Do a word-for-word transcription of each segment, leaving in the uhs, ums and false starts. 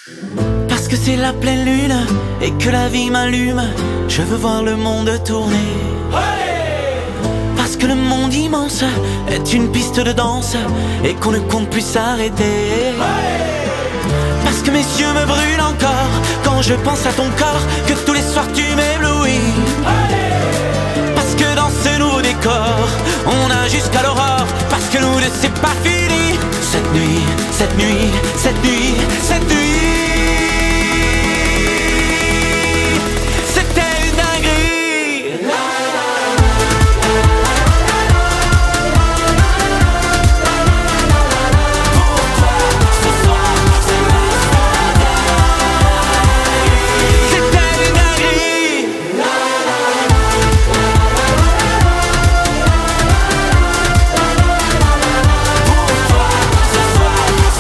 Parce que c'est la pleine lune et que la vie m'allume, je veux voir le monde tourner. Parce que le monde immense est une piste de danse et qu'on ne compte plus s'arrêter. Parce que mes yeux me brûlent encore quand je pense à ton corps, que tous les soirs tu m'éblouis. Parce que dans ce nouveau décor, on a jusqu'à l'aurore. Parce que nous deux c'est pas fini. Cette nuit, cette nuit, cette nuit, cette nuit, c'était une dinguerie. Pourquoi ce soir c'est c'était une dinguerie. Pourquoi ce soir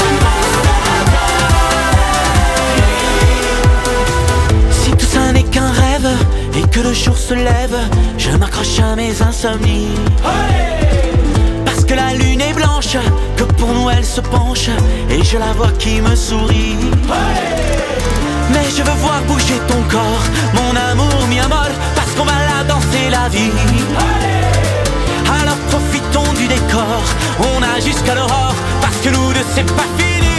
c'est si tout ça n'est qu'un rêve et que le jour se lève, je m'accroche à mes insomnies. Parce que la lune est blanche, que pour nous elle se penche, et je la vois qui me sourit. Mais je veux voir bouger ton corps, mon amour mi amor, parce qu'on va la danser la vie. Alors profitons du décor, on a jusqu'à l'aurore, parce que nous deux c'est pas fini.